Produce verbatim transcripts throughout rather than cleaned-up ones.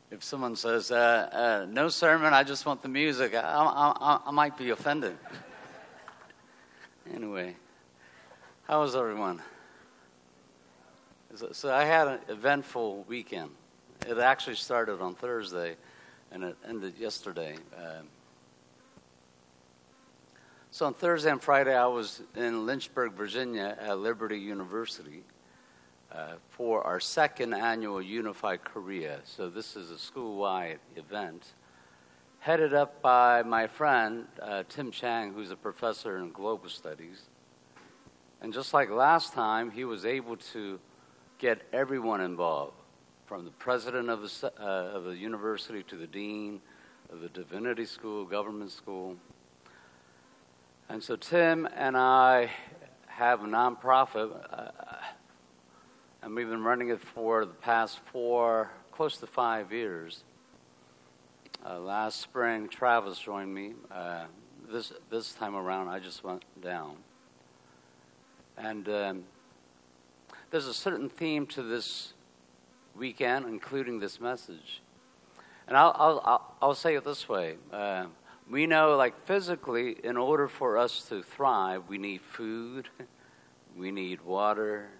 If someone says, uh, uh, no sermon, I just want the music, I, I, I might be offended. Anyway, how was everyone? So I had an eventful weekend. It actually started on Thursday, and it ended yesterday. Uh, so on Thursday and Friday, I was in Lynchburg, Virginia, at Liberty University uh, for our second annual Unified Korea. So this is a school-wide event, headed up by my friend, uh, Tim Chang, who's a professor in global studies. And just like last time, he was able to get everyone involved, from the president of the, uh, of the university to the dean of the divinity school, government school. And so Tim and I have a nonprofit, uh, and we've been running it for the past four, close to five years. Uh, last spring, Travis joined me. Uh, this this time around, I just went down. And um, there's a certain theme to this weekend, including this message. And I'll I'll I'll, I'll say it this way: uh, we know, like physically, in order for us to thrive, we need food, we need water,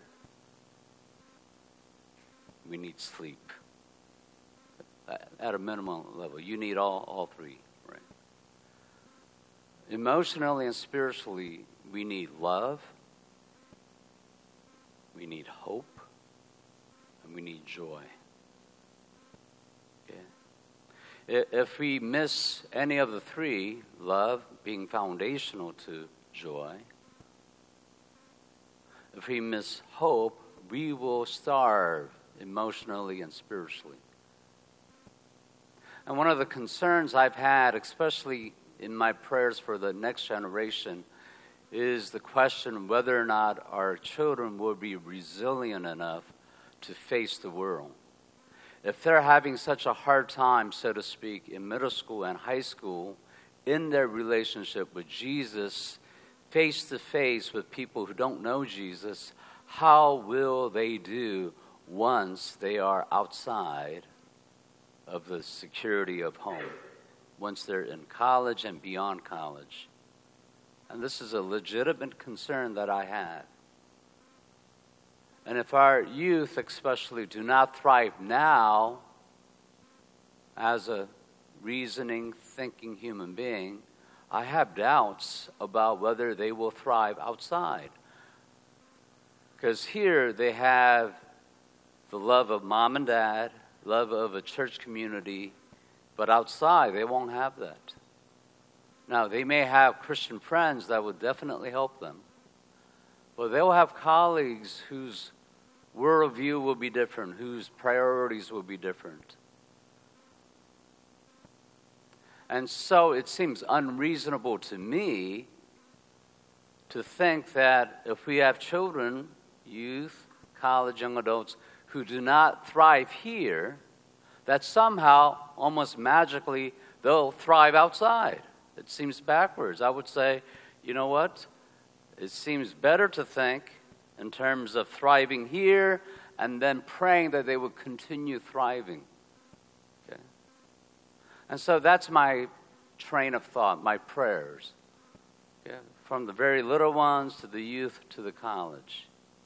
we need sleep. At a minimum level, you need all all three, right? Emotionally and spiritually, we need love. We need hope, and we need joy. Yeah. If we miss any of the three, love being foundational to joy, if we miss hope, we will starve emotionally and spiritually. And one of the concerns I've had, especially in my prayers for the next generation, is the question whether or not our children will be resilient enough to face the world. If they're having such a hard time, so to speak, in middle school and high school, in their relationship with Jesus, face to face with people who don't know Jesus, how will they do once they are outside of the security of home, once they're in college and beyond college? And this is a legitimate concern that I have. And if our youth especially do not thrive now as a reasoning, thinking human being, I have doubts about whether they will thrive outside. Because here they have the love of mom and dad, love of a church community, but outside they won't have that. Now, they may have Christian friends that would definitely help them, but they'll have colleagues whose worldview will be different, whose priorities will be different. And so it seems unreasonable to me to think that if we have children, youth, college, young adults, who do not thrive here, that somehow, almost magically, they'll thrive outside. It seems backwards. I would say, you know what? It seems better to think in terms of thriving here and then praying that they would continue thriving. Okay? And so that's my train of thought, my prayers. Okay? From the very little ones to the youth to the college.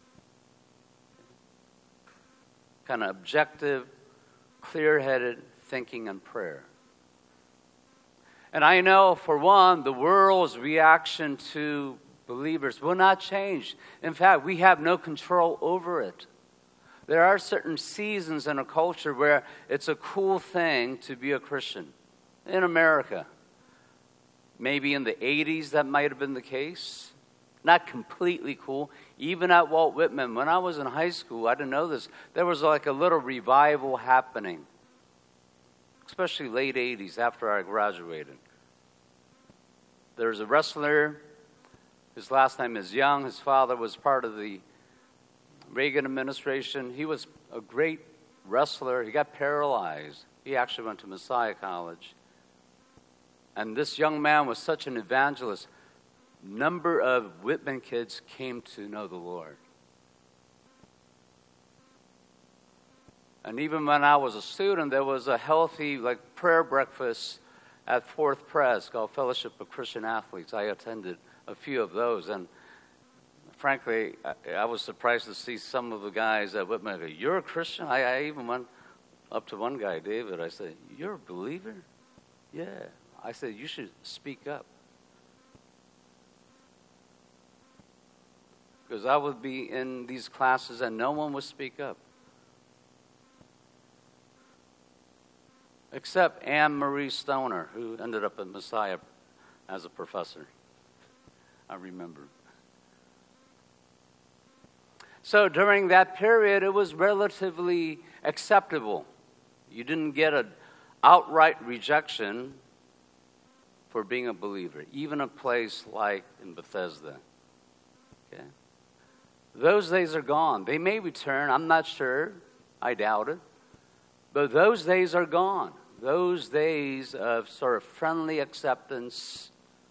Kind of objective, clear-headed thinking and prayer. And I know, for one, the world's reaction to believers will not change. In fact, we have no control over it. There are certain seasons in a culture where it's a cool thing to be a Christian. In America, maybe in the eighties that might have been the case. Not completely cool. Even at Walt Whitman, when I was in high school, I didn't know this, there was like a little revival happening. Especially late eighties after I graduated. There's a wrestler, his last name is Young. His father was part of the Reagan administration. He was a great wrestler. He got paralyzed. He actually went to Messiah College. And this young man was such an evangelist. Number of Whitman kids came to know the Lord. And even when I was a student, there was a healthy like prayer breakfast at Fourth Pres called Fellowship of Christian Athletes. I attended a few of those, and frankly, I, I was surprised to see some of the guys that with me go, "You're a Christian?" I, I even went up to one guy, David. I said, "You're a believer?" "Yeah." I said, "You should speak up." Because I would be in these classes and no one would speak up. Except Anne Marie Stoner, who ended up at Messiah as a professor. I remember. So during that period, it was relatively acceptable. You didn't get an outright rejection for being a believer, even a place like in Bethesda. Okay? Those days are gone. They may return. I'm not sure. I doubt it. But those days are gone. Those days of sort of friendly acceptance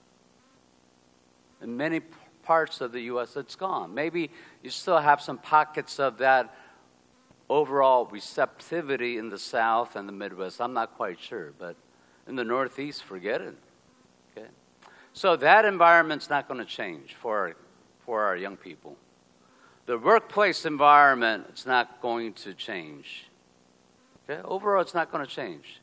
in many parts of the U S, it's gone. Maybe you still have some pockets of that overall receptivity in the South and the Midwest. I'm not quite sure. But in the Northeast, forget it. Okay? So that environment's not going to change for, for our young people. The workplace environment is not going to change. Okay? Overall, it's not going to change.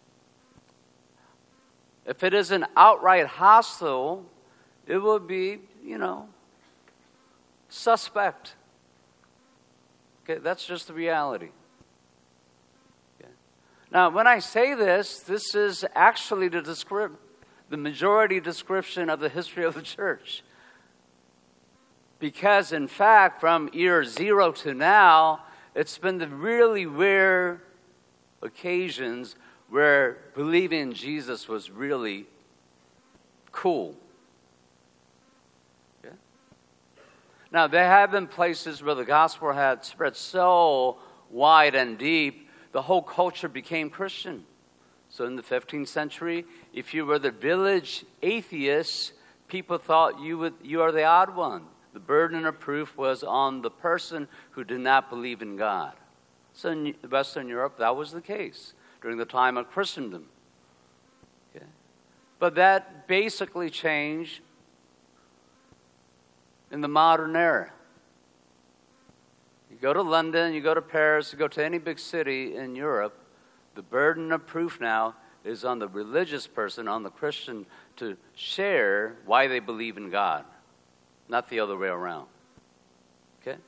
If it isn't outright hostile, it will be, you know, suspect. Okay, that's just the reality. Okay. Now, when I say this, this is actually the descrip- the majority description of the history of the church. Because, in fact, from year zero to now, it's been the really rare occasions where believing in Jesus was really cool. Okay? Now, there have been places where the gospel had spread so wide and deep, the whole culture became Christian. So in the fifteenth century, if you were the village atheist, people thought you would, you are the odd one. The burden of proof was on the person who did not believe in God. So in Western Europe, that was the case during the time of Christendom. Okay. But that basically changed in the modern era. You go to London, you go to Paris, you go to any big city in Europe, the burden of proof now is on the religious person, on the Christian, to share why they believe in God. Not the other way around. Okay?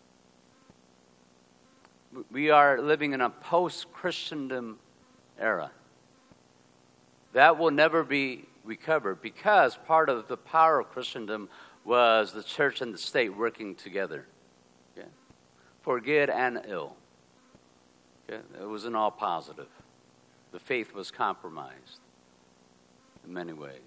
We are living in a post-Christendom era. That will never be recovered because part of the power of Christendom was the church and the state working together. Okay? For good and ill. Okay? It wasn't all positive. The faith was compromised in many ways.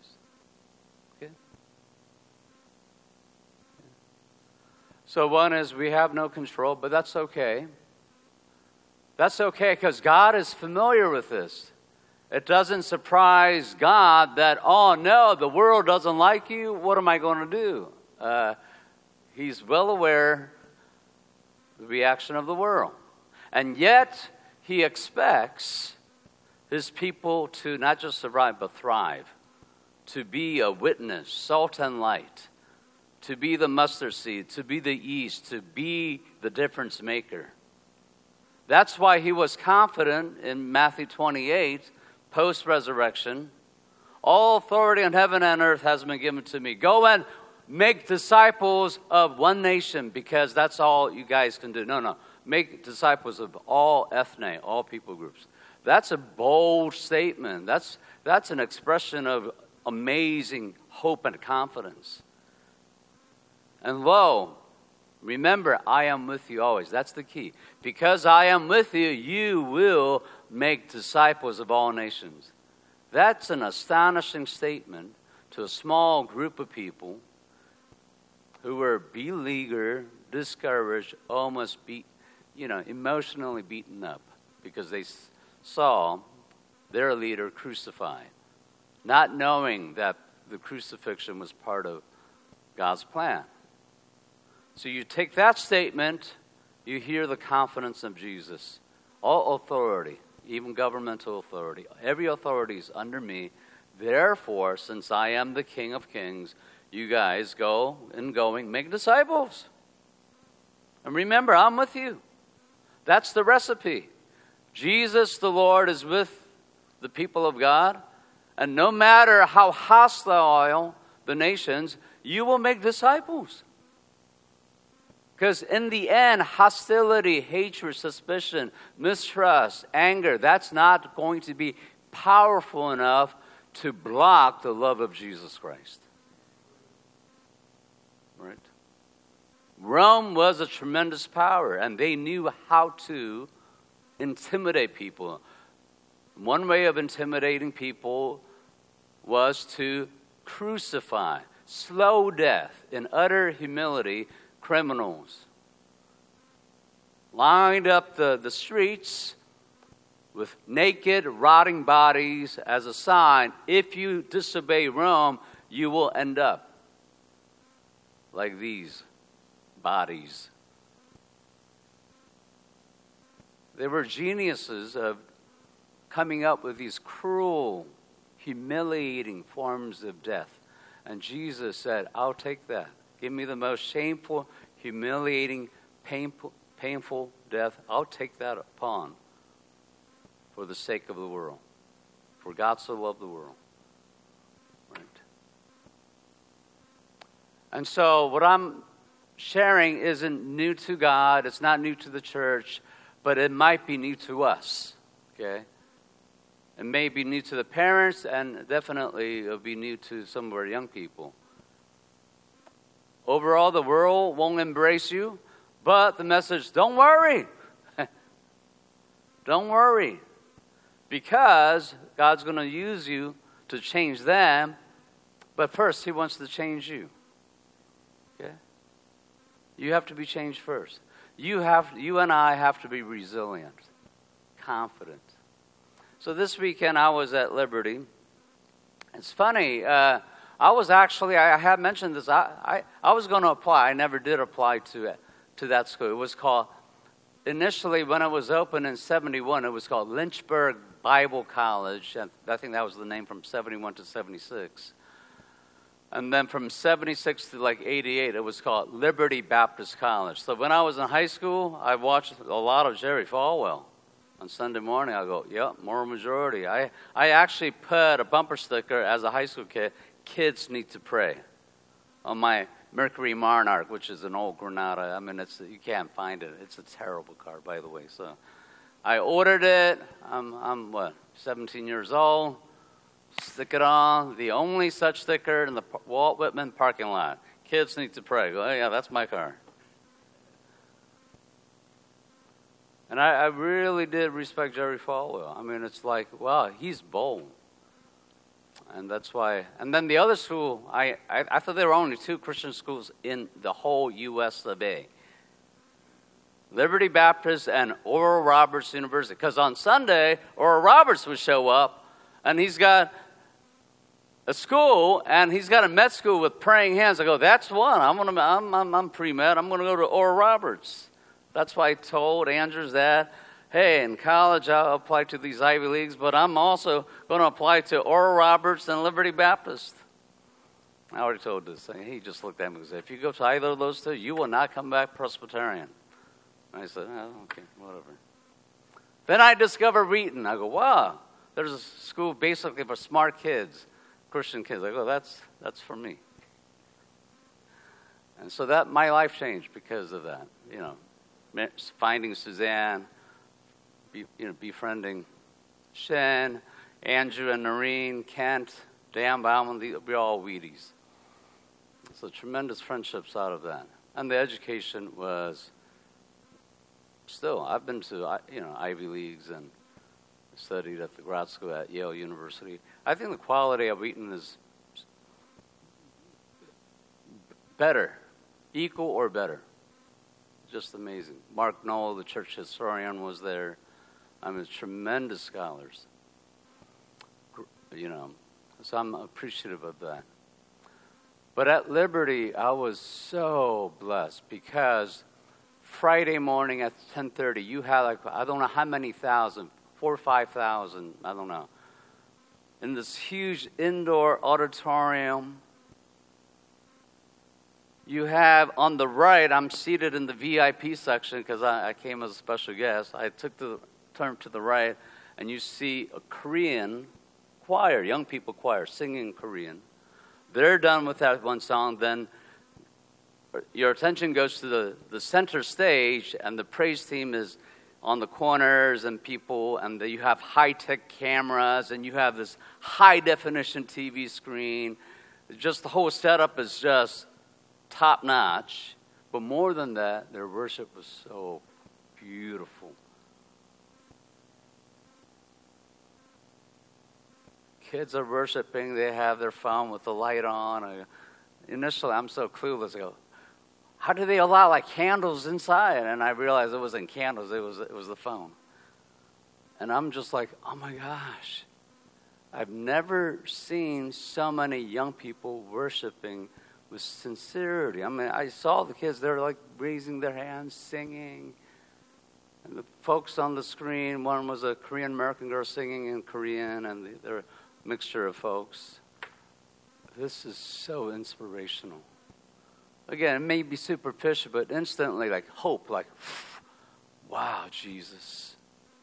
So one is we have no control, but that's okay. That's okay because God is familiar with this. It doesn't surprise God that, oh no, the world doesn't like you. What am I going to do? Uh, he's well aware of the reaction of the world. And yet, he expects his people to not just survive, but thrive. To be a witness, salt and light. To be the mustard seed, to be the yeast, to be the difference maker. That's why he was confident in Matthew twenty-eight, post-resurrection. All authority in heaven and earth has been given to me. Go and make disciples of one nation because that's all you guys can do. No, no. Make disciples of all ethne, all people groups. That's a bold statement. That's, that's an expression of amazing hope and confidence. And lo, remember, I am with you always. That's the key. Because I am with you, you will make disciples of all nations. That's an astonishing statement to a small group of people who were beleaguered, discouraged, almost beat, you know, emotionally beaten up because they saw their leader crucified, not knowing that the crucifixion was part of God's plan. So you take that statement, you hear the confidence of Jesus. All authority, even governmental authority, every authority is under me. Therefore, since I am the King of Kings, you guys go and going, make disciples. And remember, I'm with you. That's the recipe. Jesus, the Lord, is with the people of God. And no matter how hostile the nations, you will make disciples. Because in the end, hostility, hatred, suspicion, mistrust, anger, that's not going to be powerful enough to block the love of Jesus Christ. Right? Rome was a tremendous power, and they knew how to intimidate people. One way of intimidating people was to crucify, slow death, in utter humility, criminals. Lined up the, the streets with naked, rotting bodies as a sign, if you disobey Rome, you will end up like these bodies. They were geniuses of coming up with these cruel, humiliating forms of death. And Jesus said, I'll take that. Give me the most shameful, humiliating, painful, painful death. I'll take that upon for the sake of the world. For God so loved the world. Right? And so what I'm sharing isn't new to God. It's not new to the church. But it might be new to us. Okay? It may be new to the parents, and definitely it'll be new to some of our young people. Overall, the world won't embrace you, but the message, don't worry. Don't worry. Because God's going to use you to change them, but first He wants to change you. Okay? You have to be changed first. You have, you and I have to be resilient, confident. So this weekend I was at Liberty. It's funny. Uh, I was actually, I have mentioned this, I, I, I was going to apply. I never did apply to to that school. It was called, initially when it was open in seventy-one, it was called Lynchburg Bible College. And I think that was the name from seventy-one to seventy-six. And then from seventy-six to like eighty-eight, it was called Liberty Baptist College. So when I was in high school, I watched a lot of Jerry Falwell. On Sunday morning, I go, yep, moral majority. I, I actually put a bumper sticker as a high school kid, kids need to pray, on my Mercury Monarch, which is an old Granada. I mean, it's you can't find it. It's a terrible car, by the way. So I ordered it. I'm, I'm what, seventeen years old. Stick it on. The only such sticker in the Walt Whitman parking lot. Kids need to pray. I go, oh, yeah, that's my car. And I, I really did respect Jerry Falwell. I mean, it's like, wow, he's bold. And that's why. And then the other school, I, I, I thought there were only two Christian schools in the whole U S of A. Liberty Baptist and Oral Roberts University. Because on Sunday, Oral Roberts would show up, and he's got a school, and he's got a med school with praying hands. I go, that's one. I'm gonna, I'm, I'm, I'm pre-med. I'm going to go to Oral Roberts. That's why I told Andrews that, hey, in college I'll apply to these Ivy Leagues, but I'm also going to apply to Oral Roberts and Liberty Baptist. I already told this thing. He just looked at me and said, if you go to either of those two, you will not come back Presbyterian. And I said, oh, okay, whatever. Then I discovered Wheaton. I go, wow, there's a school basically for smart kids, Christian kids. I go, that's that's for me. And so that my life changed because of that, you know. Finding Suzanne, be, you know, befriending Shen, Andrew and Noreen, Kent, Dan Bauman, we're all Wheaties. So tremendous friendships out of that. And the education was still, I've been to, you know, Ivy Leagues and studied at the grad school at Yale University. I think the quality of Wheaton is better, equal or better. Just amazing. Mark Knoll, the church historian, was there. I mean, tremendous scholars. You know, so I'm appreciative of that. But at Liberty, I was so blessed because Friday morning at ten thirty, you had like, I don't know how many thousand, four or five thousand, I don't know, in this huge indoor auditorium. You have on the right, I'm seated in the V I P section because I, I came as a special guest. I took the turn to the right, and you see a Korean choir, young people choir, singing Korean. They're done with that one song, then your attention goes to the, the center stage, and the praise team is on the corners and people, and the, you have high-tech cameras, and you have this high-definition T V screen. Just the whole setup is just top-notch. But more than that, their worship was so beautiful. Kids are worshiping. They have their phone with the light on. I, initially, I'm so clueless. I go, how do they allow like candles inside? And I realized it wasn't candles. It was it was the phone. And I'm just like, oh my gosh, I've never seen so many young people worshiping with sincerity. I mean, I saw the kids. They're like raising their hands, singing. And the folks on the screen, one was a Korean American girl singing in Korean, and they're a mixture of folks. This is so inspirational. Again, it may be superficial, but instantly, like hope, like, wow, Jesus.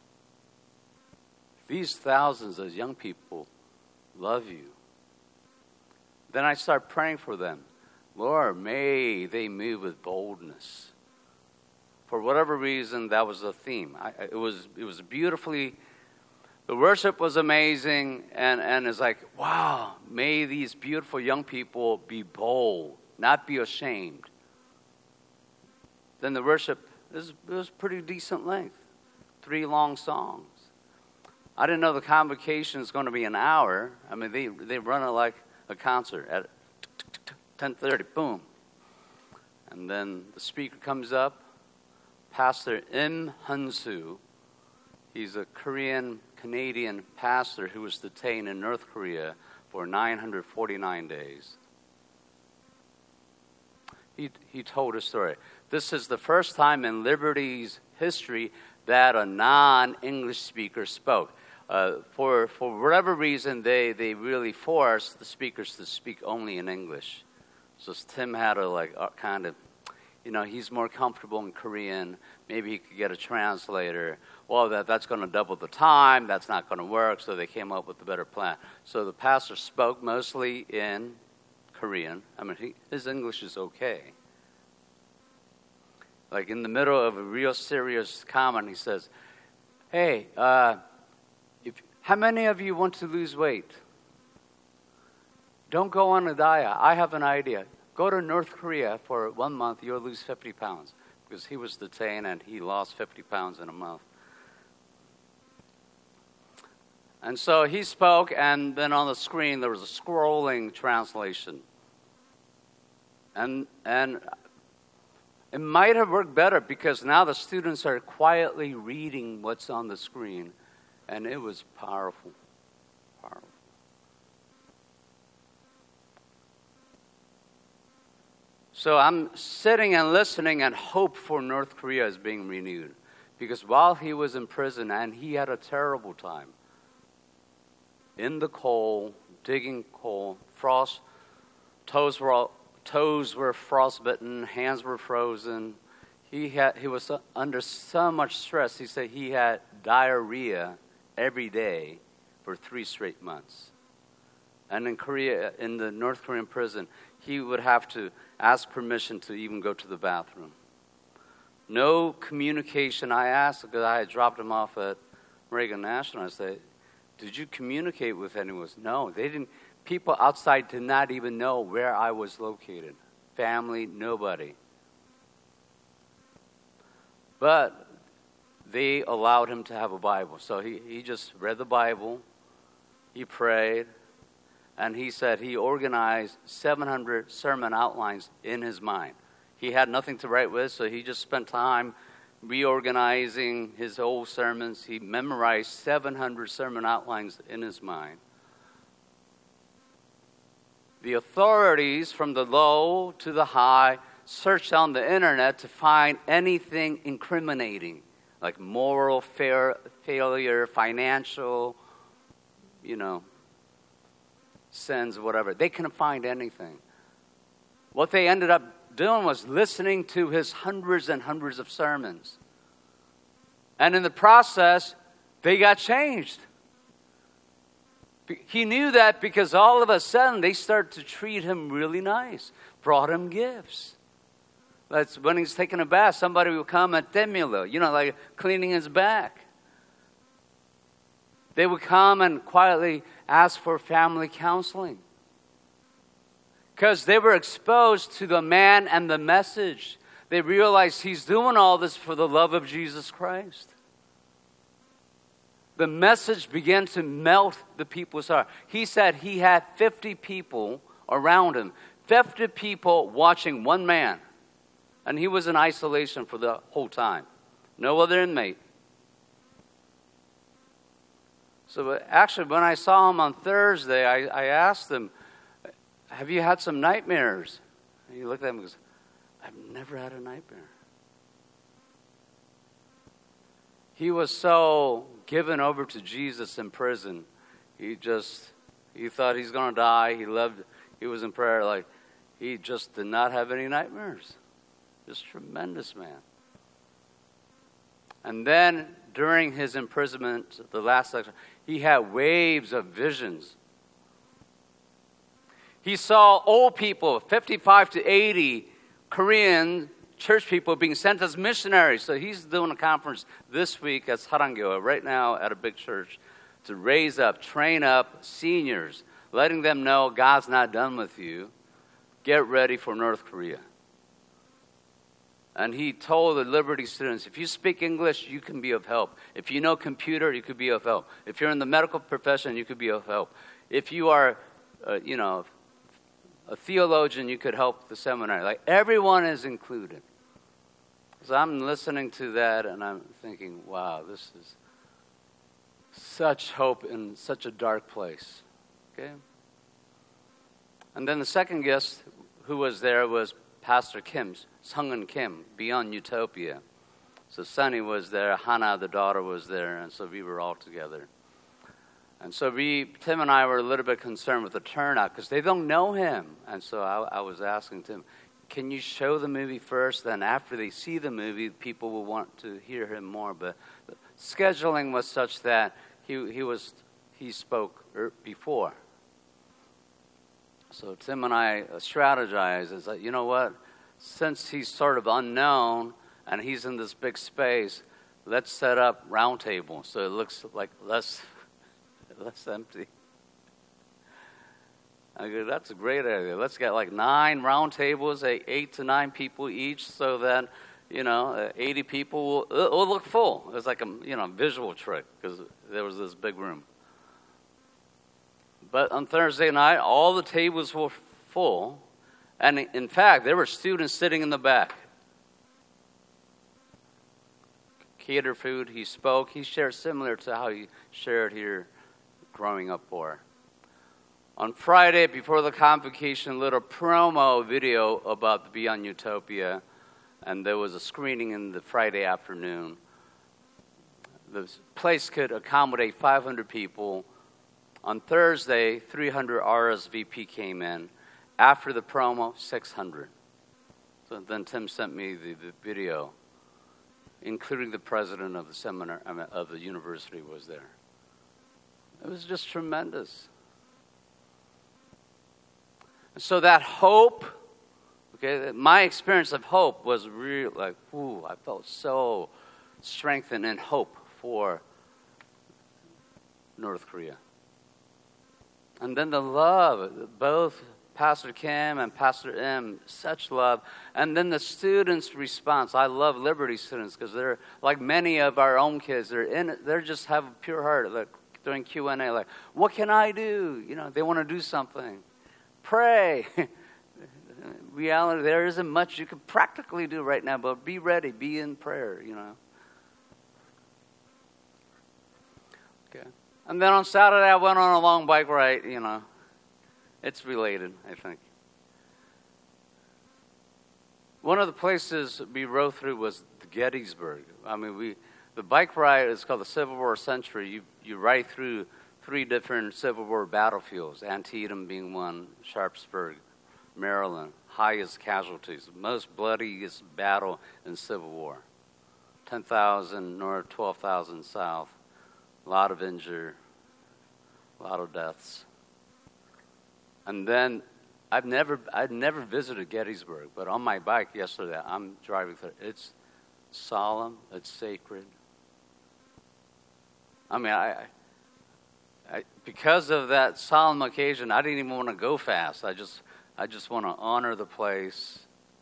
These thousands of young people love you. Then I start praying for them. Lord, may they move with boldness. For whatever reason, that was the theme. I, it was it was beautifully, the worship was amazing, and, and it's like, wow, may these beautiful young people be bold, not be ashamed. Then the worship, it was, it was pretty decent length, three long songs. I didn't know the convocation is going to be an hour. I mean, they they run it like a concert at ten thirty, boom. And then the speaker comes up, Pastor Im Hunsu. He's a Korean-Canadian pastor who was detained in North Korea for nine hundred forty-nine days. He, he told a story. This is the first time in Liberty's history that a non-English speaker spoke. Uh, for for whatever reason, they, they really forced the speakers to speak only in English. So Tim had to like uh, kind of, you know, he's more comfortable in Korean. Maybe he could get a translator. Well, that that's going to double the time. That's not going to work. So they came up with a better plan. So the pastor spoke mostly in Korean. I mean, he, his English is okay. Like in the middle of a real serious comment, he says, "Hey, uh, if how many of you want to lose weight? Don't go on a diet. I have an idea. Go to North Korea for one month. You'll lose fifty pounds." Because he was detained and he lost fifty pounds in a month. And so he spoke, and then on the screen there was a scrolling translation. And and it might have worked better because now the students are quietly reading what's on the screen. And it was powerful. Powerful. So I'm sitting and listening, and hope for North Korea is being renewed. Because while he was in prison, and he had a terrible time, in the coal, digging coal, frost, toes were toes were frostbitten, hands were frozen. He had he was under so much stress. He said he had diarrhea every day for three straight months. And in Korea, in the North Korean prison, he would have to ask permission to even go to the bathroom. No communication. I asked, because I had dropped him off at Reagan National. I said, did you communicate with anyone? No, they didn't. People outside did not even know where I was located. Family, nobody. But they allowed him to have a Bible. So he, he just read the Bible. He prayed. And he said he organized seven hundred sermon outlines in his mind. He had nothing to write with, so he just spent time reorganizing his old sermons. He memorized seven hundred sermon outlines in his mind. The authorities from the low to the high searched on the internet to find anything incriminating, like moral fair, failure, financial, you know, sins, whatever. They couldn't find anything. What they ended up doing was listening to his hundreds and hundreds of sermons. And in the process, they got changed. He knew that because all of a sudden they started to treat him really nice, brought him gifts. That's when he's taking a bath, somebody would come at Temulo, you know, like cleaning his back. They would come and quietly ask for family counseling. Because they were exposed to the man and the message. They realized he's doing all this for the love of Jesus Christ. The message began to melt the people's heart. He said he had fifty people around him, fifty people watching one man. And he was in isolation for the whole time. No other inmate. So actually, when I saw him on Thursday, I, I asked him, have you had some nightmares? And he looked at me and goes, I've never had a nightmare. He was so given over to Jesus in prison. He just, he thought he's going to die. He loved, he was in prayer. Like, he just did not have any nightmares. Just tremendous man. And then during his imprisonment, the last section, he had waves of visions. He saw old people, fifty-five to eighty Korean church people being sent as missionaries. So he's doing a conference this week at Sarangyo, right now at a big church, to raise up, train up seniors, letting them know God's not done with you. Get ready for North Korea. And he told the Liberty students, if you speak English, you can be of help. If you know computer, you could be of help. If you're in the medical profession, you could be of help. If you are, uh, you know, a theologian, you could help the seminary. Like, everyone is included. So I'm listening to that, and I'm thinking, wow, this is such hope in such a dark place. Okay? And then the second guest who was there was Pastor Kim's, Sunghoon Kim, Beyond Utopia. So Sunny was there, Hannah, the daughter, was there, and so we were all together. And so we, Tim and I were a little bit concerned with the turnout because they don't know him. And so I, I was asking Tim, can you show the movie first? Then after they see the movie, people will want to hear him more. But scheduling was such that he he was he spoke before. So Tim and I strategized. It's like, you know what? Since he's sort of unknown and he's in this big space, let's set up round tables so it looks like less less empty. I go, that's a great idea. Let's get like nine round tables, eight, eight to nine people each, so that, you know, eighty people will it'll look full. It's like a, you know, visual trick because there was this big room. But on Thursday night, all the tables were full. And in fact, there were students sitting in the back. Cater food, he spoke. He shared similar to how he shared here growing up poor. On Friday, before the convocation, a little promo video about the Beyond Utopia. And there was a screening in the Friday afternoon. The place could accommodate five hundred people. On Thursday, three hundred R S V P came in. After the promo, six hundred. So then Tim sent me the, the video, including the president of the seminar, I mean, of the university was there. It was just tremendous. And so that hope, okay, my experience of hope was really like, ooh, I felt so strengthened in hope for North Korea. And then the love, both Pastor Kim and Pastor M, such love. And then the students' response. I love Liberty students because they're like many of our own kids. They're in. They just have a pure heart. Like during Q and A, like, what can I do? You know, they want to do something. Pray. Reality, there isn't much you can practically do right now, but be ready. Be in prayer. You know. Okay. And then on Saturday, I went on a long bike ride. You know. It's related, I think. one of the places we rode through was Gettysburg. I mean, we the bike ride is called the Civil War Century. You you ride through three different Civil War battlefields, Antietam being one, Sharpsburg, Maryland, highest casualties, most bloodiest battle in Civil War. ten thousand north, twelve thousand south, a lot of injured, a lot of deaths. And then I've never I've never visited Gettysburg, but on my bike yesterday, I'm driving through. It's solemn, it's sacred. I mean, I, I because of that solemn occasion, I didn't even want to go fast. I just I just want to honor the place.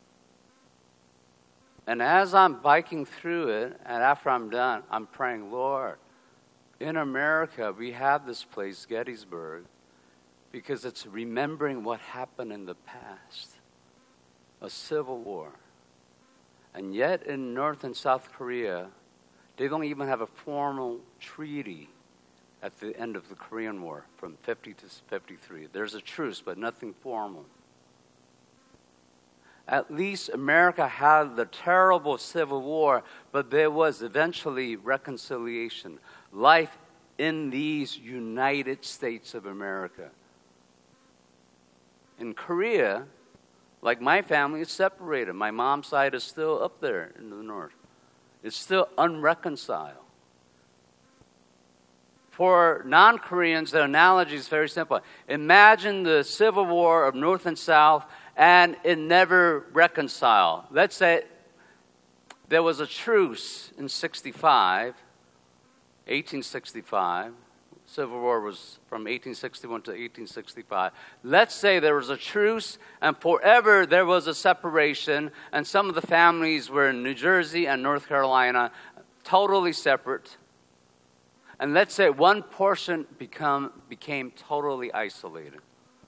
And as I'm biking through it, and after I'm done, I'm praying, Lord, in America, we have this place, Gettysburg, because it's remembering what happened in the past, a civil war. And yet in North and South Korea, they don't even have a formal treaty at the end of the Korean War from fifty to fifty-three. There's a truce, but nothing formal. At least America had the terrible Civil War, but there was eventually reconciliation. Life in these United States of America. In Korea, like my family, is separated. My mom's side is still up there in the north. It's still unreconciled. For non-Koreans, the analogy is very simple. Imagine the Civil War of North and South, and it never reconciled. Let's say there was a truce in sixty-five, eighteen sixty-five. Civil War was from eighteen sixty-one to eighteen sixty-five. Let's say there was a truce, and forever there was a separation, and some of the families were in New Jersey and North Carolina, totally separate. And let's say one portion become, became totally isolated.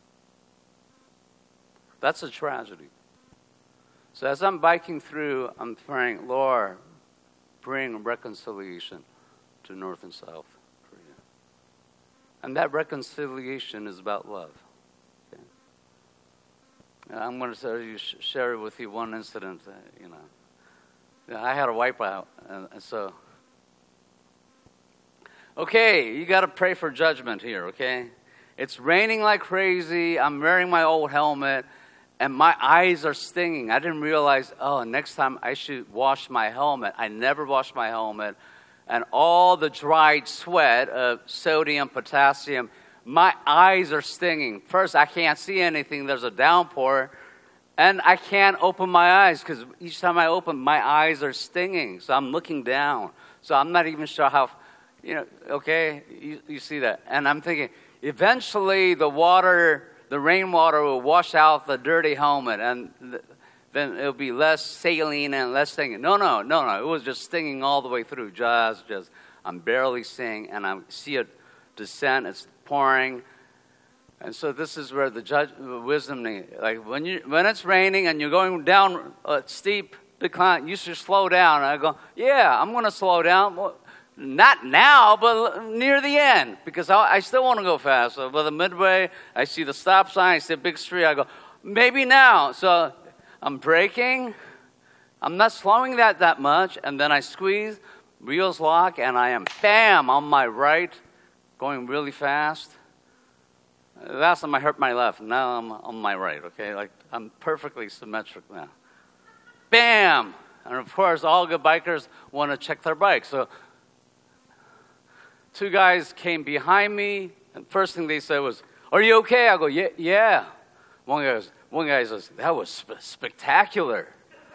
That's a tragedy. So as I'm biking through, I'm praying, Lord, bring reconciliation to North and South Korea. And that reconciliation is about love. Okay? And I'm going to share with you one incident. Uh, you know, I had a wipeout, and, and so. Okay, you got to pray for judgment here. Okay, it's raining like crazy. I'm wearing my old helmet. And my eyes are stinging. I didn't realize, oh, next time I should wash my helmet. I never wash my helmet. And all the dried sweat of sodium, potassium, my eyes are stinging. First, I can't see anything. There's a downpour. And I can't open my eyes because each time I open, my eyes are stinging. So I'm looking down. So I'm not even sure how, you know, okay, you, you see that. And I'm thinking, eventually the water... the rainwater will wash out the dirty helmet, and th- then it'll be less saline and less stinging. No, no, no, no. It was just stinging all the way through. Just, just, I'm barely seeing, and I see it descend. It's pouring. And so this is where the judge, the wisdom, like when you when it's raining and you're going down a steep decline, you should slow down. And I go, yeah, I'm going to slow down. Well, not now, but near the end, because I, I still want to go fast. So by the midway, I see the stop sign, I see a big street, I go, maybe now. So I'm braking, I'm not slowing that that much, and then I squeeze, wheels lock, and I am, bam, on my right, going really fast. Last time I hurt my left, now I'm on my right, okay? Like, I'm perfectly symmetric now. Bam! And of course, all good bikers want to check their bikes, so two guys came behind me, and first thing they said was, are you okay? I go, yeah, yeah. One guy goes, one guy says, that was sp- spectacular.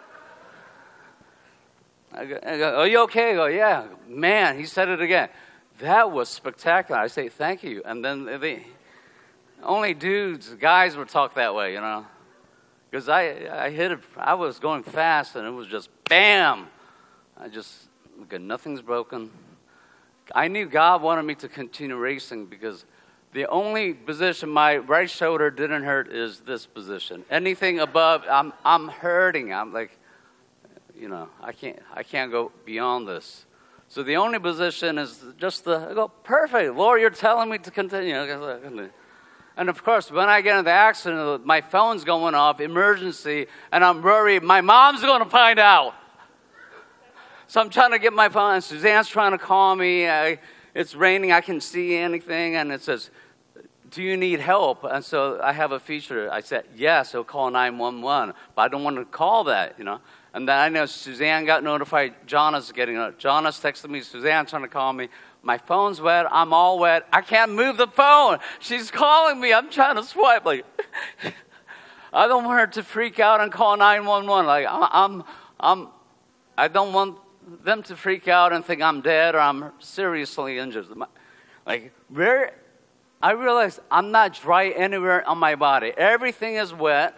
I go, I go, are you okay? I go, yeah. Man, he said it again. That was spectacular. I say, thank you. And then they, only dudes, guys would talk that way, you know. Because I, I hit it, I was going fast, and it was just bam. I just, okay, nothing's broken. I knew God wanted me to continue racing because the only position my right shoulder didn't hurt is this position. Anything above, I'm I'm hurting. I'm like, you know, I can't I can't go beyond this. So the only position is just the, I go, perfect. Lord, you're telling me to continue. And of course, when I get in the accident, my phone's going off, emergency, and I'm worried my mom's going to find out. So I'm trying to get my phone, and Suzanne's trying to call me. I, it's raining, I can see anything, and it says, do you need help? And so I have a feature. I said, yes, it'll call nine one one, but I don't want to call that, you know. And then I know Suzanne got notified, Jonna's getting it. Jonna's texted me, Suzanne's trying to call me. My phone's wet, I'm all wet. I can't move the phone. She's calling me, I'm trying to swipe. Like, I don't want her to freak out and call nine one one. Like, I'm, I'm, I'm, I don't want them to freak out and think I'm dead or I'm seriously injured. Like, where, I realized I'm not dry anywhere on my body. Everything is wet.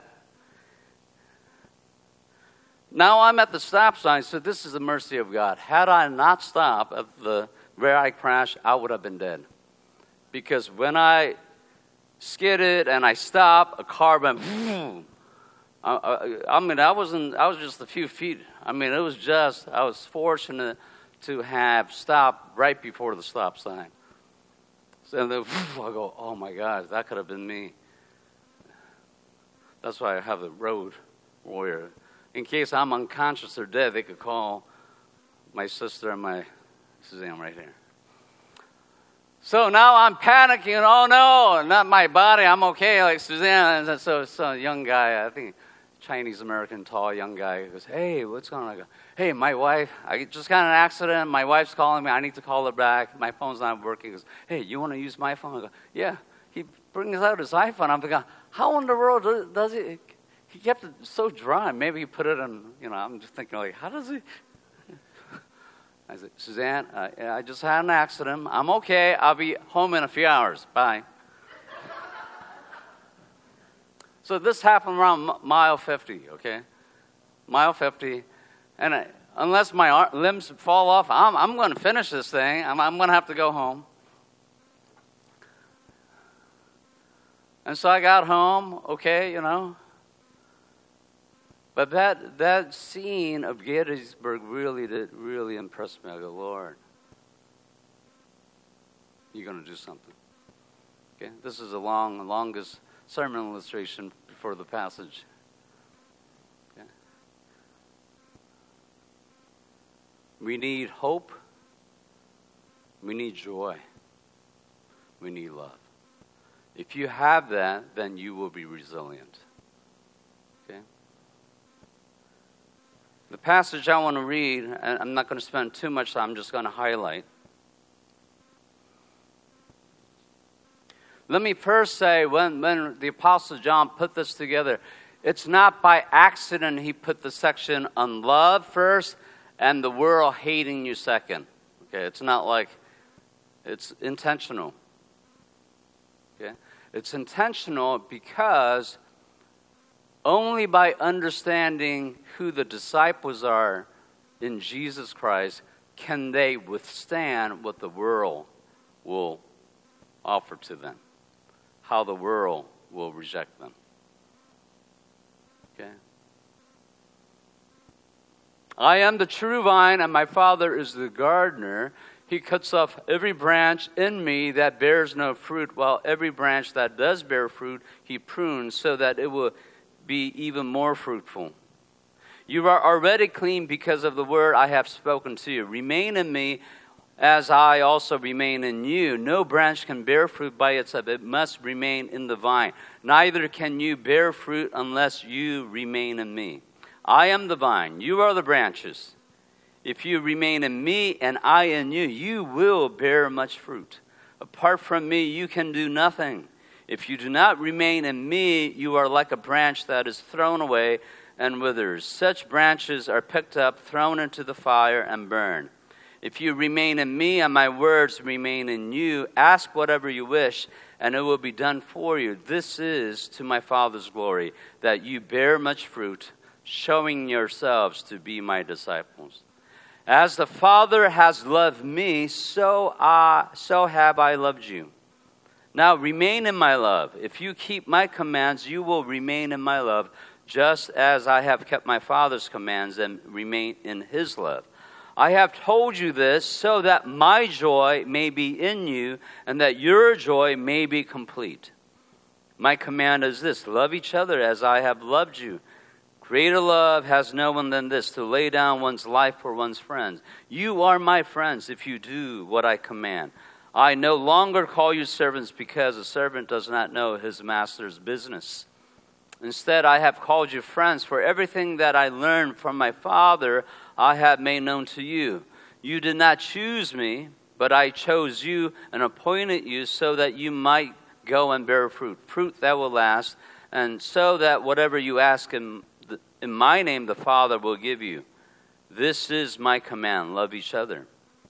Now I'm at the stop sign, so this is the mercy of God. Had I not stopped at the where I crashed, I would have been dead. Because when I skidded and I stopped, a car went boom. I, I, I mean, I wasn't. I was just a few feet. I mean, it was just. I was fortunate to have stopped right before the stop sign. So then, I go, oh my gosh, that could have been me. That's why I have the road warrior. In case I'm unconscious or dead, they could call my sister and my Suzanne right here. So now I'm panicking. Oh no, not my body. I'm okay. Like Suzanne. And so, so a young guy, I think Chinese American, tall young guy, goes, "Hey, what's going on?" I go, "Hey, my wife. I just got in an accident. My wife's calling me. I need to call her back. My phone's not working." He goes, "Hey, you want to use my phone?" I go, "Yeah." He brings out his iPhone. I'm thinking, how in the world does he? He kept it so dry. Maybe he put it in. You know, I'm just thinking, like, how does he? I said, Suzanne, uh, I just had an accident. I'm okay. I'll be home in a few hours. Bye. So this happened around mile fifty, okay? Mile fifty. And I, unless my ar- limbs fall off, I'm, I'm going to finish this thing. I'm, I'm going to have to go home. And so I got home, okay, you know. But that that scene of Gettysburg really did really impress me. I go, Lord, you're going to do something. Okay, this is the long, longest sermon illustration before the passage. Okay. We need hope. We need joy. We need love. If you have that, then you will be resilient. Okay. The passage I want to read, and I'm not going to spend too much time, I'm just going to highlight. Let me first say, when, when the Apostle John put this together, it's not by accident he put the section on love first and the world hating you second. Okay, it's not like, it's intentional. Okay, it's intentional because only by understanding who the disciples are in Jesus Christ can they withstand what the world will offer to them, how the world will reject them. Okay? I am the true vine, and my Father is the gardener. He cuts off every branch in me that bears no fruit, while every branch that does bear fruit, he prunes so that it will be even more fruitful. You are already clean because of the word I have spoken to you. Remain in me as I also remain in you. No branch can bear fruit by itself. It must remain in the vine. Neither can you bear fruit unless you remain in me. I am the vine. You are the branches. If you remain in me and I in you, you will bear much fruit. Apart from me, you can do nothing. If you do not remain in me, you are like a branch that is thrown away and withers. Such branches are picked up, thrown into the fire, and burned. If you remain in me and my words remain in you, ask whatever you wish, and it will be done for you. This is to my Father's glory, that you bear much fruit, showing yourselves to be my disciples. As the Father has loved me, so I, so have I loved you. Now remain in my love. If you keep my commands, you will remain in my love, just as I have kept my Father's commands and remain in his love. I have told you this so that my joy may be in you and that your joy may be complete. My command is this: love each other as I have loved you. Greater love has no one than this, to lay down one's life for one's friends. You are my friends if you do what I command. I no longer call you servants, because a servant does not know his master's business. Instead, I have called you friends, for everything that I learned from my Father I have made known to you. You did not choose me, but I chose you and appointed you so that you might go and bear fruit, fruit that will last, and so that whatever you ask in, in my name the Father will give you. This is my command: love each other.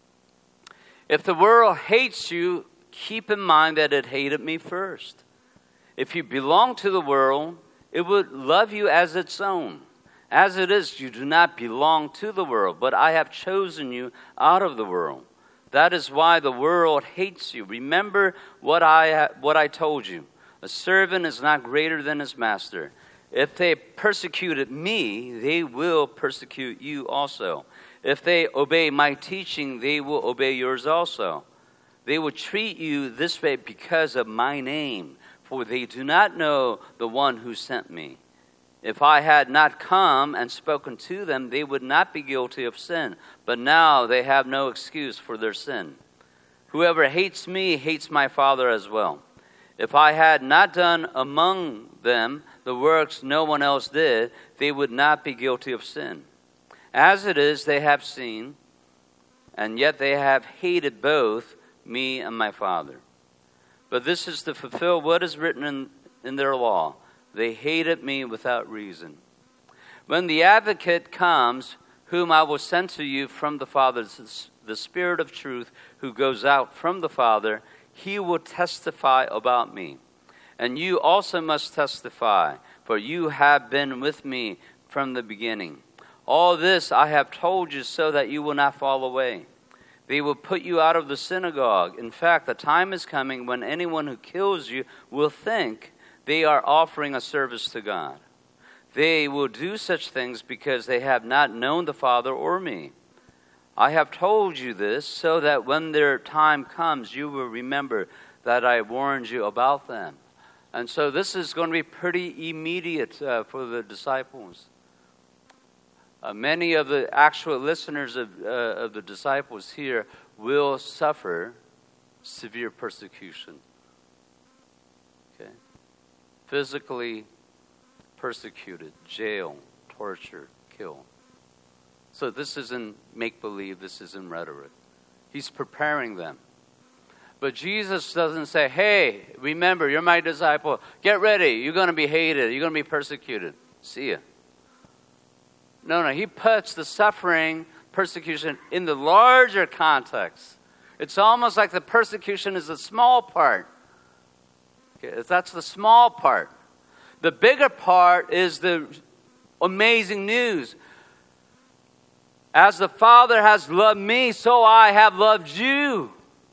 If the world hates you, keep in mind that it hated me first. If you belong to the world, it would love you as its own. As it is, you do not belong to the world, but I have chosen you out of the world. That is why the world hates you. Remember what I what I told you. A servant is not greater than his master. If they persecuted me, they will persecute you also. If they obey my teaching, they will obey yours also. They will treat you this way because of my name, for they do not know the one who sent me. If I had not come and spoken to them, they would not be guilty of sin. But now they have no excuse for their sin. Whoever hates me hates my Father as well. If I had not done among them the works no one else did, they would not be guilty of sin. As it is, they have seen, and yet they have hated both me and my Father. But this is to fulfill what is written in, in their law. They hated me without reason. When the advocate comes, whom I will send to you from the Father, the Spirit of truth who goes out from the Father, he will testify about me. And you also must testify, for you have been with me from the beginning. All this I have told you so that you will not fall away. They will put you out of the synagogue. In fact, the time is coming when anyone who kills you will think they are offering a service to God. They will do such things because they have not known the Father or me. I have told you this so that when their time comes, you will remember that I warned you about them. And so this is going to be pretty immediate uh, for the disciples. Uh, many of the actual listeners of, uh, of the disciples here will suffer severe persecution. Okay? Physically persecuted, jail, torture, kill. So this isn't make-believe, this isn't rhetoric. He's preparing them. But Jesus doesn't say, hey, remember, you're my disciple. Get ready. You're going to be hated. You're going to be persecuted. See ya. No, no. He puts the suffering, persecution in the larger context. It's almost like the persecution is the small part. Okay, that's the small part. The bigger part is the amazing news. As the Father has loved me, so I have loved you.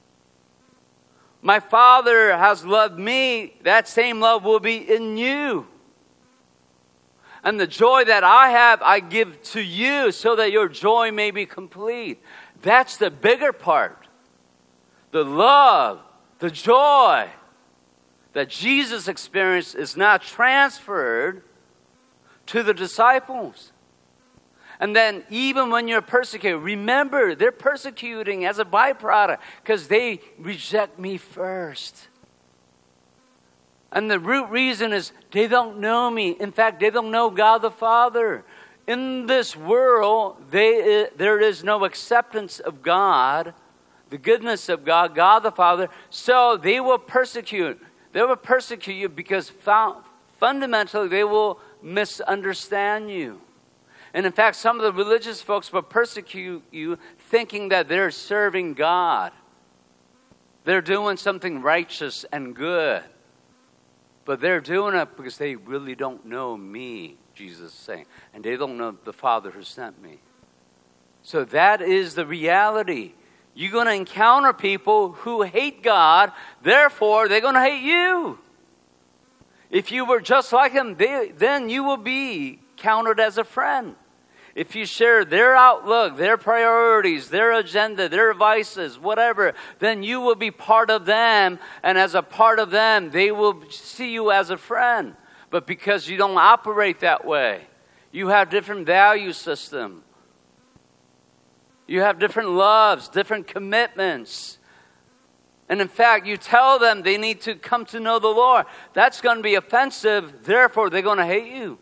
My Father has loved me. That same love will be in you. And the joy that I have, I give to you so that your joy may be complete. That's the bigger part. The love, the joy that Jesus experienced is now transferred to the disciples. And then even when you're persecuted, remember, they're persecuting as a byproduct because they reject me first. And the root reason is they don't know me. In fact, they don't know God the Father. In this world, they, there is no acceptance of God, the goodness of God, God the Father. So they will persecute. They will persecute you because fundamentally they will misunderstand you. And in fact, some of the religious folks will persecute you thinking that they're serving God. They're doing something righteous and good. But they're doing it because they really don't know me, Jesus is saying. And they don't know the Father who sent me. So that is the reality. You're going to encounter people who hate God. Therefore, they're going to hate you. If you were just like them, they, then you will be counted as a friend. if you share their outlook, their priorities, their agenda, their vices, whatever, then you will be part of them. And as a part of them, they will see you as a friend. But because you don't operate that way, you have different value system. You have different loves, different commitments. And in fact, you tell them they need to come to know the Lord. That's going to be offensive. Therefore, they're going to hate you.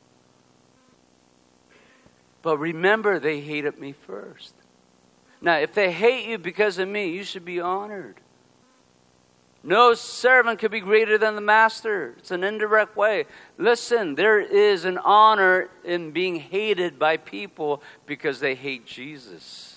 But remember, they hated me first. Now, if they hate you because of me, you should be honored. No servant could be greater than the master. It's an indirect way. Listen, there is an honor in being hated by people because they hate Jesus.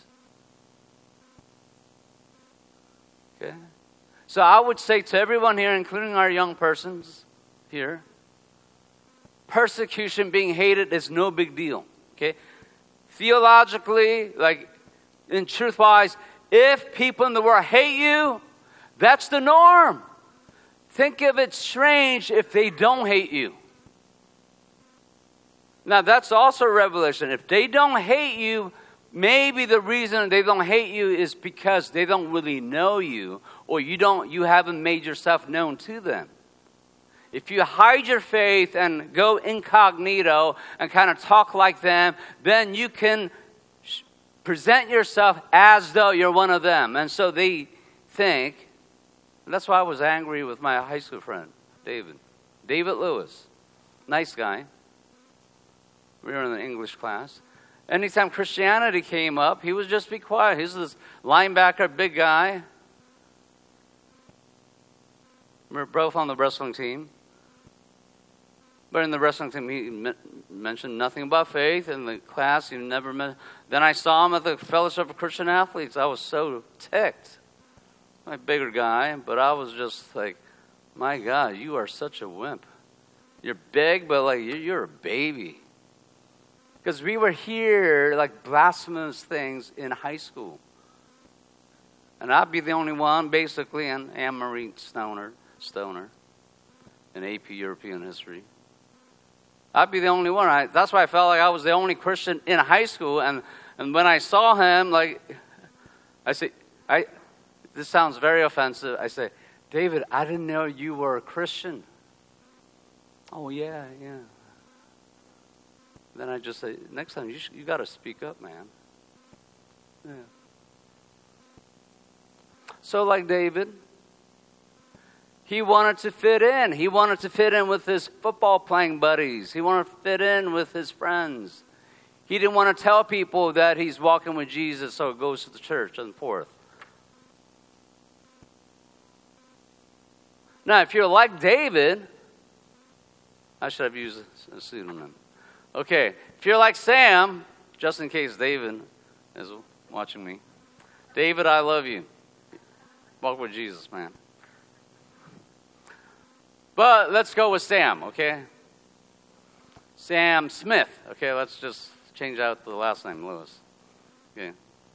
Okay? So I would say to everyone here, including our young persons here, persecution, being hated is no big deal. Okay? Theologically, like in truth-wise, if people in the world hate you, that's the norm. Think of it strange if they don't hate you. Now, that's also a revelation. If they don't hate you, maybe the reason they don't hate you is because they don't really know you, or you don't you haven't made yourself known to them. If you hide your faith and go incognito and kind of talk like them, then you can sh- present yourself as though you're one of them. And so they think, and that's why I was angry with my high school friend, David. David Lewis. Nice guy. We were in the English class. Anytime Christianity came up, he would just be quiet. He's this linebacker, big guy. We were both on the wrestling team. But in the wrestling team, he me- mentioned nothing about faith. In the class, he never met. Then I saw him at the Fellowship of Christian Athletes. I was so ticked. I'm a bigger guy, but I was just like, my God, you are such a wimp. You're big, but like you're a baby. Because we were here like blasphemous things in high school. And I'd be the only one, basically, and Anne-Marie Stoner, Stoner in A P European History. I'd be the only one. I, that's why I felt like I was the only Christian in high school. And, and when I saw him, like, I say, I, this sounds very offensive. I say, David, I didn't know you were a Christian. Oh, yeah, yeah. Then I just say, next time, you, sh- you got to speak up, man. Yeah. So like David, he wanted to fit in. He wanted to fit in with his football playing buddies. He wanted to fit in with his friends. He didn't want to tell people that he's walking with Jesus, so he goes to the church and forth. Now, if you're like David, I should have used a pseudonym. Okay, if you're like Sam, just in case David is watching me. David, I love you. Walk with Jesus, man. But let's go with Sam, okay? Sam Smith. Okay, let's just change out the last name, Lewis. Okay.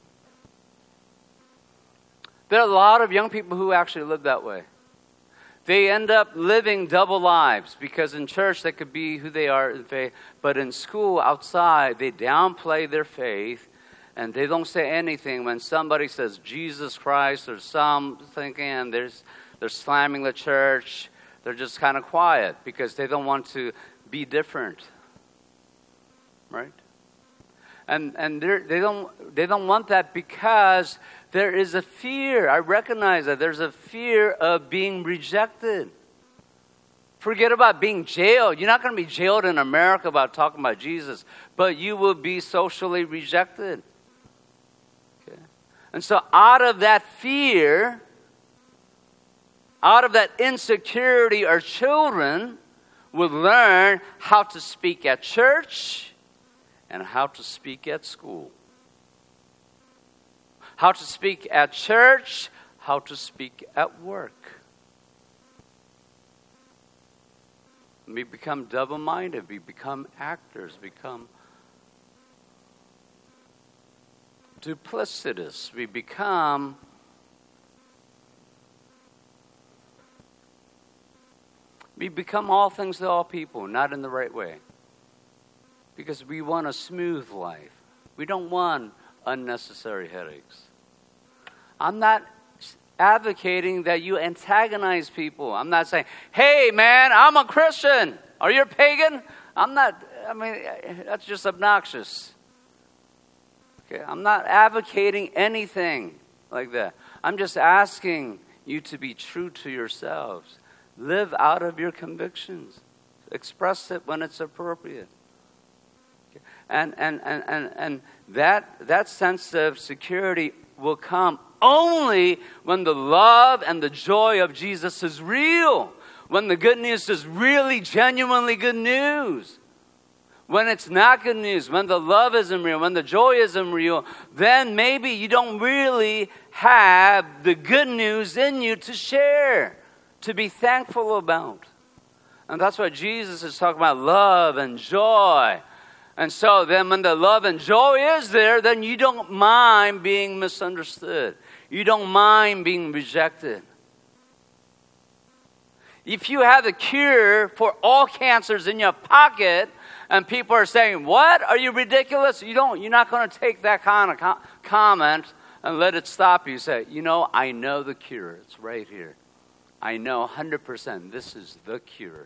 There are a lot of young people who actually live that way. They end up living double lives because in church they could be who they are in faith, but in school, outside, they downplay their faith and they don't say anything when somebody says Jesus Christ or something, and there's, they're slamming the church. They're just kind of quiet because they don't want to be different, right? And and they don't they don't want that because there is a fear. I recognize that there's a fear of being rejected. Forget about being jailed. You're not going to be jailed in America about talking about Jesus, but you will be socially rejected. Okay? And so out of that fear, out of that insecurity, our children will learn how to speak at church and how to speak at school. How to speak at church, how to speak at work. We become double-minded. We become actors. Become duplicitous. We become we become all things to all people, not in the right way. because we want a smooth life. We don't want unnecessary headaches. I'm not advocating that you antagonize people. I'm not saying, hey, man, I'm a Christian. Are you a pagan? I'm not, I mean, that's just obnoxious. Okay, I'm not advocating anything like that. I'm just asking you to be true to yourselves. Live out of your convictions. Express it when it's appropriate. Okay. And, and, and, and, and that, that sense of security will come only when the love and the joy of Jesus is real. When the good news is really, genuinely good news. When it's not good news, when the love isn't real, when the joy isn't real, then maybe you don't really have the good news in you to share, to be thankful about. And that's why Jesus is talking about love and joy. And so then when the love and joy is there, then you don't mind being misunderstood. You don't mind being rejected. If you have the cure for all cancers in your pocket, and people are saying, what? Are you ridiculous? You don't, you're not going to take that kind of com- comment and let it stop you. Say, you know, I know the cure. It's right here. I know one hundred percent this is the cure.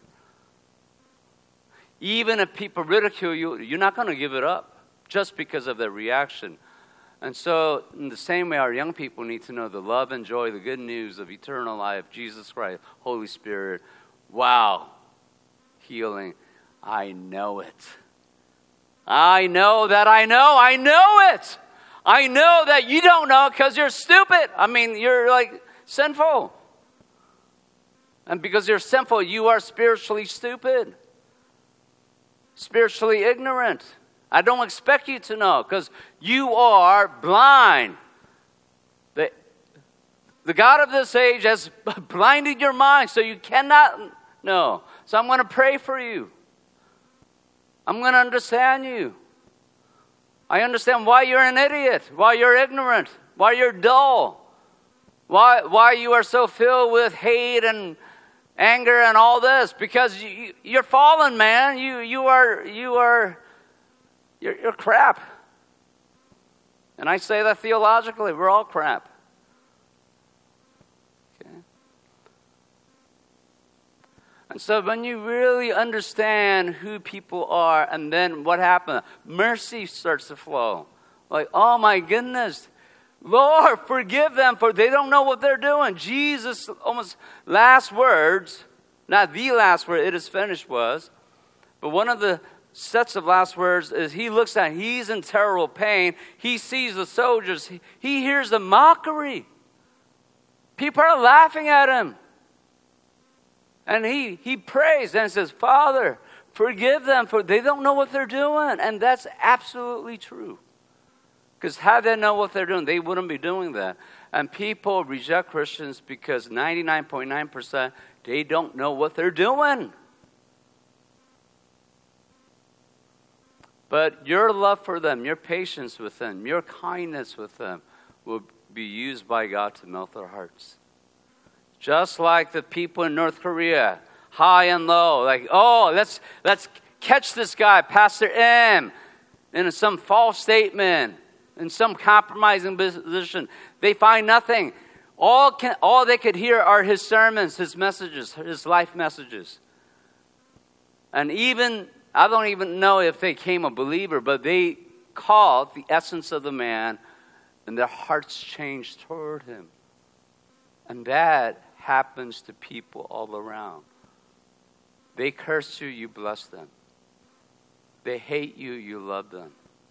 Even if people ridicule you, you're not going to give it up just because of their reaction. And so, in the same way, our young people need to know the love and joy, the good news of eternal life, Jesus Christ, Holy Spirit. Wow. Healing. I know it. I know that I know. I know it. I know that you don't know because you're stupid. I mean, you're like sinful. And because you're sinful, you are spiritually stupid. Spiritually ignorant. I don't expect you to know because you are blind. The, the God of this age has blinded your mind so you cannot know. So I'm going to pray for you. I'm going to understand you. I understand why you're an idiot, why you're ignorant, why you're dull, why, why you are so filled with hate and anger and all this, because you, you're fallen, man. You you are you are you're, you're crap. And I say that theologically, we're all crap. Okay. And so when you really understand who people are, and then what happened, mercy starts to flow. Like, oh my goodness, Lord, forgive them, for they don't know what they're doing. Jesus' almost last words, not the last word, it is finished was, but one of the sets of last words is he looks at, he's in terrible pain. He sees the soldiers. He, he hears the mockery. People are laughing at him. And he, he prays and says, Father, forgive them, for they don't know what they're doing. And that's absolutely true. Because had they known what they're doing, they wouldn't be doing that. And people reject Christians because ninety-nine point nine percent, they don't know what they're doing. But your love for them, your patience with them, your kindness with them will be used by God to melt their hearts. Just like the people in North Korea, high and low, like, oh, let's let's catch this guy, Pastor M, in some false statement, in some compromising position. They find nothing. All can, all they could hear are his sermons, his messages, his life messages. And even, I don't even know if they became a believer, but they caught the essence of the man, and their hearts changed toward him. And that happens to people all around. They curse you, you bless them. They hate you, you love them.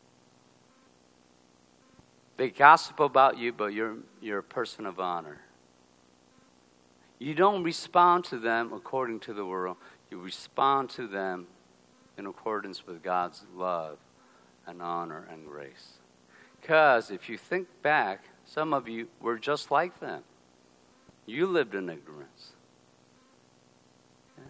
They gossip about you, but you're, you're a person of honor. You don't respond to them according to the world. You respond to them in accordance with God's love and honor and grace. Because if you think back, some of you were just like them. You lived in ignorance. Okay?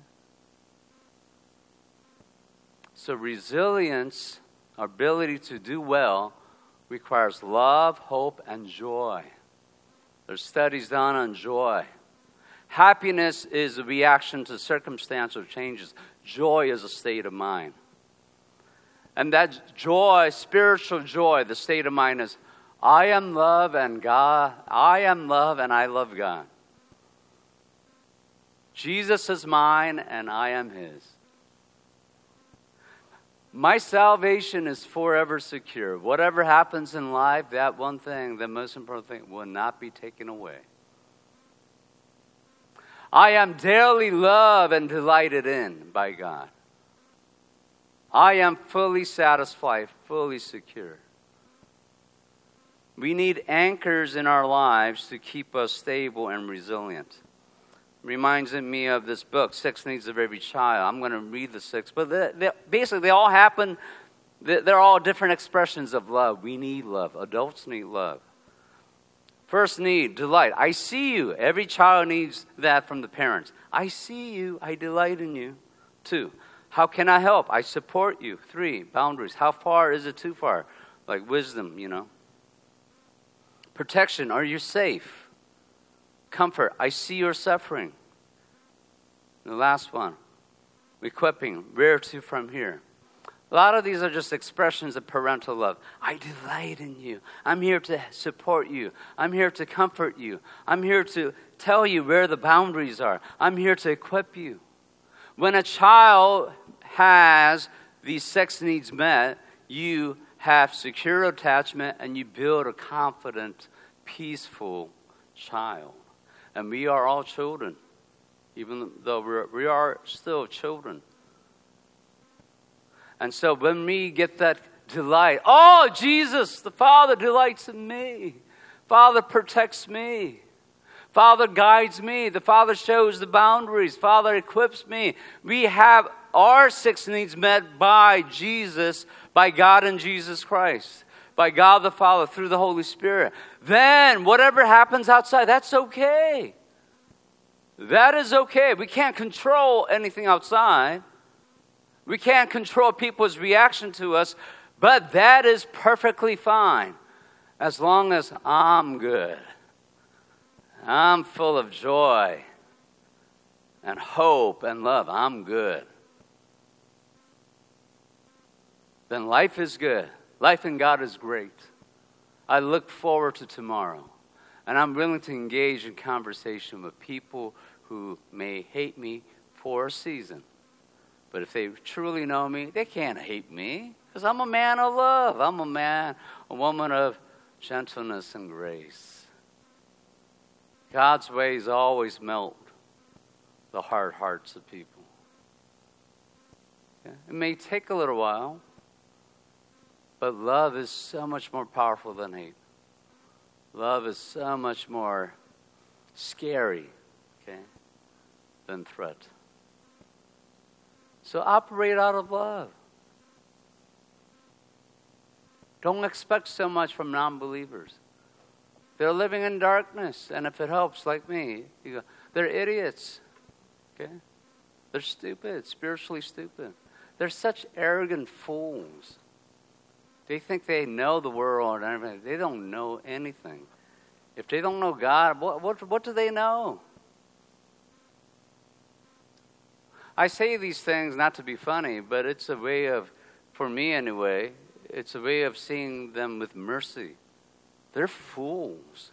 So resilience, our ability to do well, requires love, hope, and joy. There's studies done on joy. Happiness is a reaction to circumstantial changes. Joy is a state of mind. And that joy, spiritual joy, the state of mind is, I am love and God, I am love and I love God. Jesus is mine and I am his. My salvation is forever secure. Whatever happens in life, that one thing, the most important thing, will not be taken away. I am daily loved and delighted in by God. I am fully satisfied, fully secure. We need anchors in our lives to keep us stable and resilient. Reminds me of this book, Six Needs of Every Child. I'm going to read the six, but they, they, basically they all happen, they, they're all different expressions of love. We need love. Adults need love. First need, delight. I see you. Every child needs that from the parents. I see you. I delight in you. Two, how can I help? I support you. Three, boundaries. How far is it too far? Like wisdom, you know. Protection. Are you safe? Comfort. I see your suffering. The last one, equipping. Where to from here? A lot of these are just expressions of parental love. I delight in you. I'm here to support you. I'm here to comfort you. I'm here to tell you where the boundaries are. I'm here to equip you. When a child has these six needs met, you have secure attachment and you build a confident, peaceful child. And we are all children, even though we're, we are still children. And so when we get that delight, oh, Jesus, the Father delights in me. Father protects me. Father guides me. The Father shows the boundaries. Father equips me. We have our six needs met by Jesus, by God and Jesus Christ, by God the Father through the Holy Spirit. Then whatever happens outside, that's okay. That is okay. We can't control anything outside. We can't control people's reaction to us, but that is perfectly fine as long as I'm good. I'm full of joy and hope and love. I'm good. Then life is good. Life in God is great. I look forward to tomorrow. And I'm willing to engage in conversation with people who may hate me for a season. But if they truly know me, they can't hate me because I'm a man of love. I'm a man, a woman of gentleness and grace. God's ways always melt the hard hearts of people. Okay? It may take a little while, but love is so much more powerful than hate. Love is so much more scary, okay, than threat. So operate out of love. Don't expect so much from non-believers. They're living in darkness, and if it helps, like me, you go, they're idiots, okay? They're stupid, spiritually stupid. They're such arrogant fools. They think they know the world and everything. They don't know anything. If they don't know God, what, what, what do they know? I say these things not to be funny, but it's a way of, for me anyway, it's a way of seeing them with mercy. They're fools.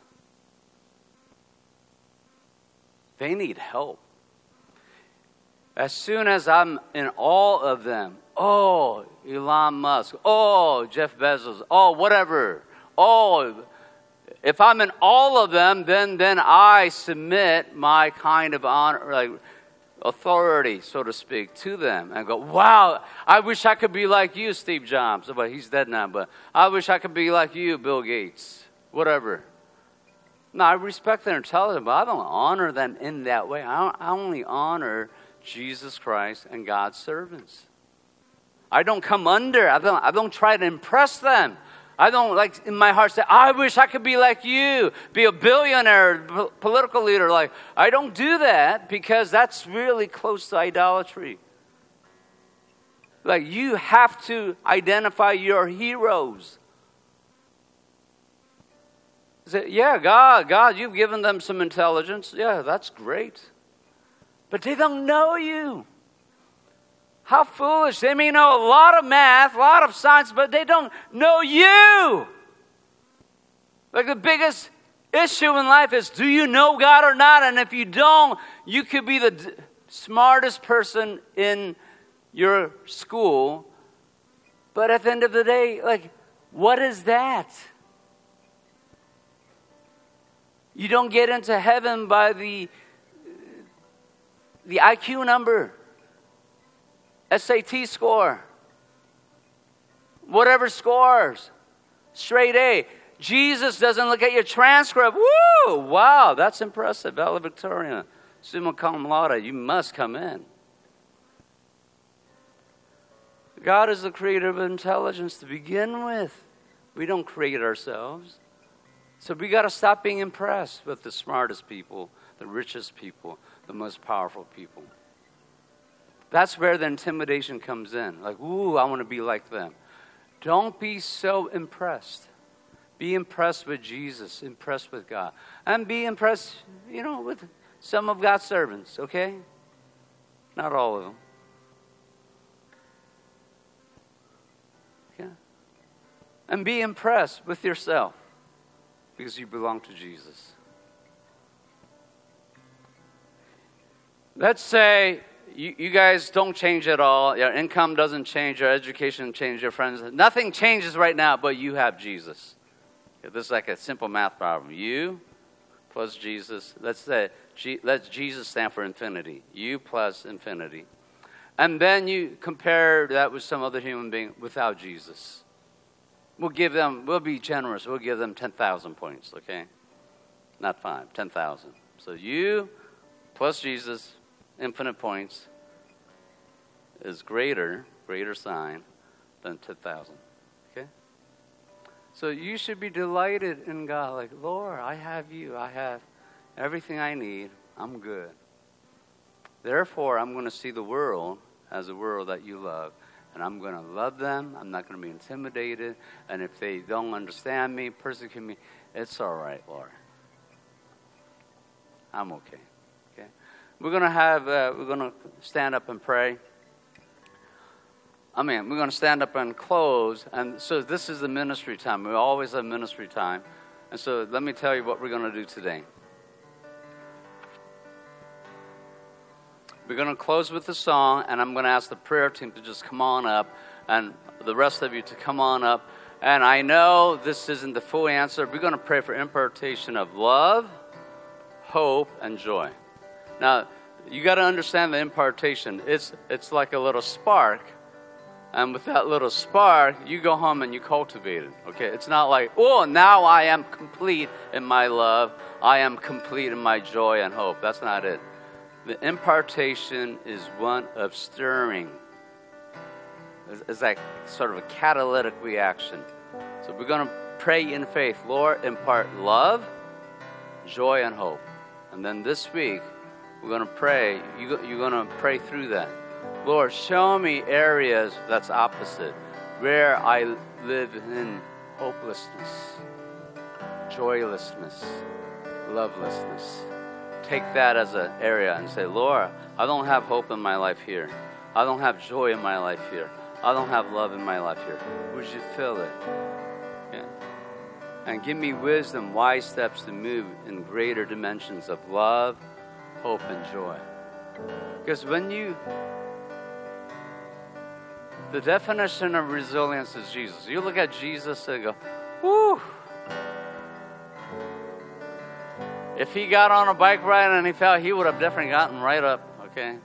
They need help. As soon as I'm in awe of them, oh, Elon Musk, oh, Jeff Bezos, oh, whatever, oh, if I'm in all of them, then then I submit my kind of honor, like authority, so to speak, to them, and go, wow, I wish I could be like you, Steve Jobs. But he's dead now. But I wish I could be like you, Bill Gates, whatever. No, I respect their intelligence, but I don't honor them in that way. I, don't, I only honor Jesus Christ and God's servants. I don't come under. I don't. I don't try to impress them. I don't, like, in my heart say, I wish I could be like you, be a billionaire, p- political leader. Like, I don't do that because that's really close to idolatry. Like, you have to identify your heroes. Say, yeah, God, God, you've given them some intelligence. Yeah, that's great. But they don't know you. How foolish. They may know a lot of math, a lot of science, but they don't know you. Like the biggest issue in life is, do you know God or not? And if you don't, you could be the d- smartest person in your school. But at the end of the day, like, what is that? You don't get into heaven by the, the I Q number, S A T score, whatever scores, straight A. Jesus doesn't look at your transcript. Woo! Wow, that's impressive. Valedictorian, summa cum laude, you must come in. God is the creator of intelligence to begin with. We don't create ourselves. So we got to stop being impressed with the smartest people, the richest people, the most powerful people. That's where the intimidation comes in. Like, ooh, I want to be like them. Don't be so impressed. Be impressed with Jesus, impressed with God. And be impressed, you know, with some of God's servants, okay? Not all of them. Yeah. And be impressed with yourself because you belong to Jesus. Let's say you, you guys don't change at all. Your income doesn't change. Your education doesn't change. Your friends. Nothing changes right now, but you have Jesus. This is like a simple math problem. You plus Jesus. Let's say, G, let Jesus stand for infinity. You plus infinity. And then you compare that with some other human being without Jesus. We'll give them, we'll be generous. We'll give them ten thousand points, okay? Not five, ten thousand. So you plus Jesus, infinite points, is greater, greater sign, than ten thousand. So you should be delighted in God. Like, Lord, I have you. I have everything I need. I'm good. Therefore, I'm going to see the world as a world that you love. And I'm going to love them. I'm not going to be intimidated. And if they don't understand me, persecute me, it's all right, Lord. I'm okay. Okay. We're going to have, uh, we're going to stand up and pray. I mean, we're going to stand up and close. And so this is the ministry time. We always have ministry time. And so let me tell you what we're going to do today. We're going to close with a song, and I'm going to ask the prayer team to just come on up, and the rest of you to come on up. And I know this isn't the full answer. We're going to pray for impartation of love, hope, and joy. Now, you got to understand the impartation. It's it's like a little spark. And with that little spark, you go home and you cultivate it, okay? It's not like, oh, now I am complete in my love. I am complete in my joy and hope. That's not it. The impartation is one of stirring. It's, it's like sort of a catalytic reaction. So we're going to pray in faith. Lord, impart love, joy, and hope. And then this week, we're going to pray. You, you're going to pray through that. Lord, show me areas that's opposite, where I live in hopelessness, joylessness, lovelessness. Take that as an area and say, Lord, I don't have hope in my life here. I don't have joy in my life here. I don't have love in my life here. Would you fill it? Yeah. And give me wisdom, wise steps to move in greater dimensions of love, hope, and joy. Because when you... The definition of resilience is Jesus. You look at Jesus and go, whoo. If he got on a bike ride and he fell, he would have definitely gotten right up, okay?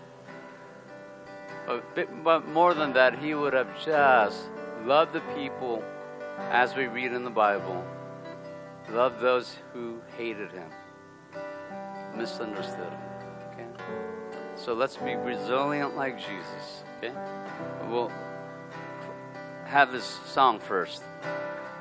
But, but more than that, he would have just loved the people as we read in the Bible. Loved those who hated him, misunderstood him, okay? So let's be resilient like Jesus, okay? We'll have this song first.